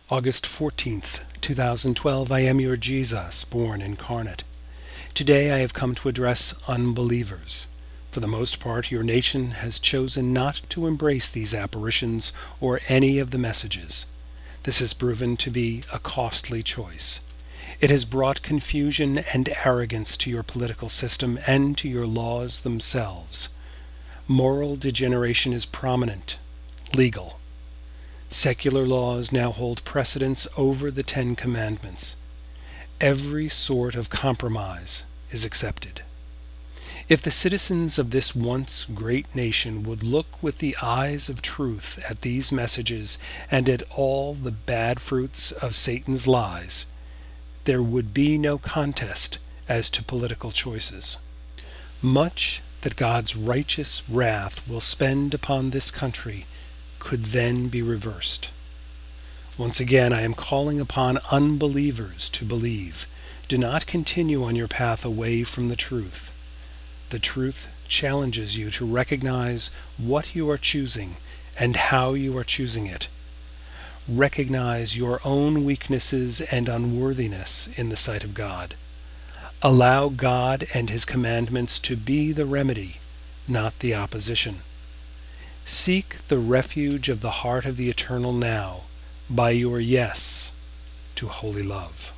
August 14th, 2012. I am your Jesus, born incarnate. Today I have come to address unbelievers. For the most part, your nation has chosen not to embrace these apparitions or any of the messages. This has proven to be a costly choice. It has brought confusion and arrogance to your political system and to your laws themselves. Moral degeneration is prominent, legal. Secular laws now hold precedence over the Ten Commandments. Every sort of compromise is accepted. If the citizens of this once great nation would look with the eyes of truth at these messages and at all the bad fruits of Satan's lies, there would be no contest as to political choices. Much that God's righteous wrath will spend upon this country could then be reversed. Once again, I am calling upon unbelievers to believe. Do not continue on your path away from the truth. The truth challenges you to recognize what you are choosing and how you are choosing it. Recognize your own weaknesses and unworthiness in the sight of God. Allow God and His commandments to be the remedy, not the opposition. Seek the refuge of the heart of the Eternal now by your yes to holy love.